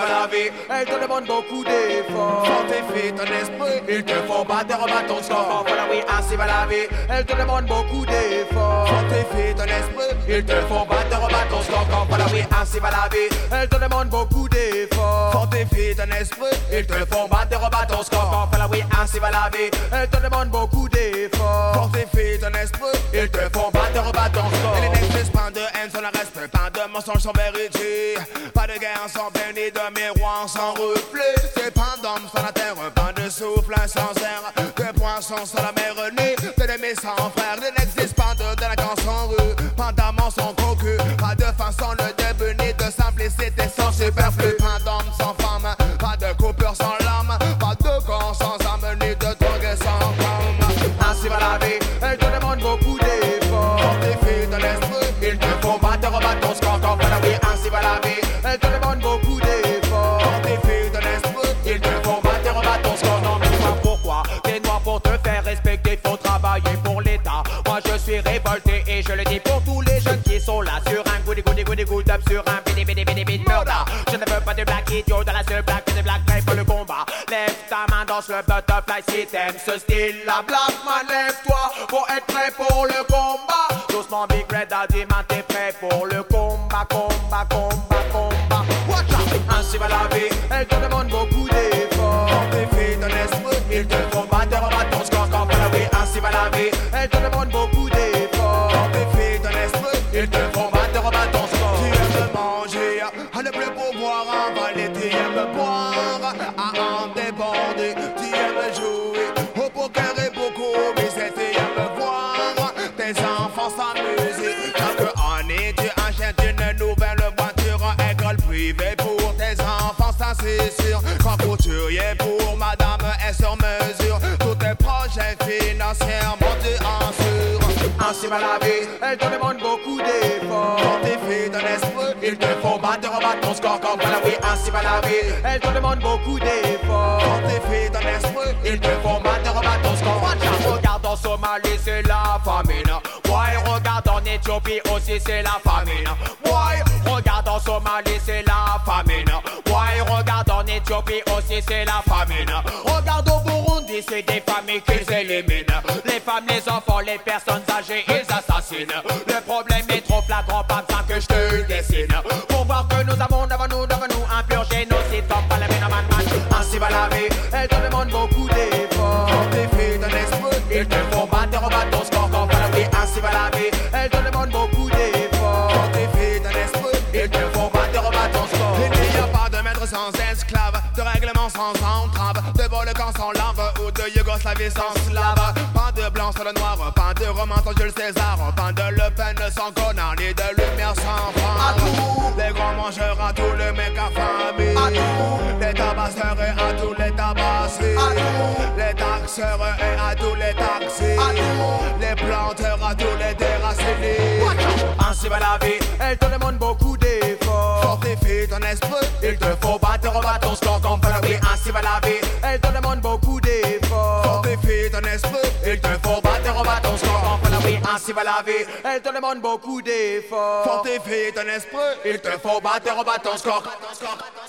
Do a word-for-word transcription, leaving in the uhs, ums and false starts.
va la vie, elles te demandent beaucoup d'efforts. Fortifie ton esprit, ils te font battre et rebattre ton score. Voilà oui, ainsi va la vie, elles te demandent beaucoup d'efforts. Fortifie ton esprit, ils te font battre et rebattre ton score. Voilà oui, ainsi va la vie, elles te demandent beaucoup d'efforts. Fortifie ton esprit, ils te font battre et rebattre ton score. Voilà oui, ainsi va la vie, elles te demandent beaucoup d'efforts. Fortifie ton esprit, ils te font battre et rebattre ton score. Il n'existe pas de haine sans le respect, pas de mensonge sans vérité, pas de guerre sans peine ni de miroir sans reflet. C'est pas d'homme sans la terre, pas de souffle sans air, de poissons sans la mer née, de l'aimer sans frère. Il n'existe pas de délinquance sans rue, pas d'amant sans cocu, pas de faim sans le début, ni de simplicité sans superflu. Pas d'homme sans femme, pas de coupure sans lame, pas de corps sans âme, ni de drogue sans calme. Ainsi va la vie, elle te demande beaucoup d'efforts. Fortifie ton esprit, ils te font battre, rebattre ton score. Voilà oui, ainsi va la vie, elle te demande beaucoup d'efforts. Fortifie ton esprit, ils te font battre, rebattre ton score. Non mais dis-moi pourquoi, t'es noir pour te faire respecter, faut travailler pour l'État. Moi je suis révolté et je le dis pour tous les jeunes qui sont là sur un goût, des goûts, des goûts, des goûts, up sur un bidi, bidi, bidi, bidi, murder. Je ne veux pas de black idiot, dans la seule black, des black guys pour le combat. Lève ta main, danse le butterfly si t'aimes ce style. La black man, lève-toi pour être prêt pour le combat. Doucement Big Red a dit, man, t'es prêt pour le combat, combat, combat, combat. Watch out! Ainsi va la vie, elle te demande beaucoup d'efforts. Fortifie ton esprit, ils te font battre, rebattre ton score. Voilà oui, ainsi va la vie, elle te demande beaucoup d'efforts. Fortifie ton esprit, ils te font battre, rebattre ton score. Tu aimes manger, à ne plus pouvoir avaler. Tu aimes boire, à en déborder. Tu aimes jouer au poker et beaucoup miser. Tu aimes voir tes enfants s'amuser. Chaque année tu achètes une nouvelle voiture, école privée pour tes enfants, ça c'est sûr. Quand couturier pour madame est sur mesure, tous tes projets financièrement tu assures. Ainsi va la vie, elle te demande beaucoup d'efforts. Fortifie ton esprit, ils te font battre, rebattre ton score. Comme voilà oui, ainsi va la vie, elle te demande beaucoup d'efforts. Fortifie ton esprit, ils te font battre, rebattre ton score. Regarde en Somalie, c'est la famine. Ouais, regarde en Éthiopie aussi, c'est la famine. Ouais, regarde en Somalie, c'est la famine. Ouais, regarde en Éthiopie aussi, c'est la famine. Regarde au Burundi, c'est des familles qu'ils éliminent. Les femmes, les enfants, les personnes âgées, ils assassinent. Le problème est trop flagrant, pas besoin que je te le dessine. Pour voir que nous avons devant nous, devant nous un pur génocide. Comme pas la man, man, man. Ainsi va la vie, elle te demande beaucoup d'efforts. Fortifie ton esprit, ils te font battre, rebattre ton score. Comme pas la vie, ainsi va la vie, elle te demande beaucoup d'efforts. Fortifie ton esprit, ils te font battre, rebattre ton score. Il n'y a pas de maître sans esclave, de règlement sans entrave, de volcan sans lave ou de Yougoslavie sans slave. Pas de blanc sur le noir, pas de roman sans Jules César, pas de Le Pen sans connard, ni de lumière sans femme. Les grands mangeurs à tous les mecs affamés, les tabasseurs et à tous les tabassés, les taxeurs et à tous les taxés, les planteurs à tous les déracinés. Ainsi va la vie, elle te demande beaucoup d'efforts. Fortifie ton esprit, il te faut battre, rebattre ton score. Comme la vie, ainsi va la vie, elle te demande beaucoup d'efforts. Fortifie ton esprit, il te faut battre, rebattre ton score. Comme la vie, ainsi va la vie, elle te demande beaucoup d'efforts. Fortifie ton esprit, il te faut battre, rebattre ton score.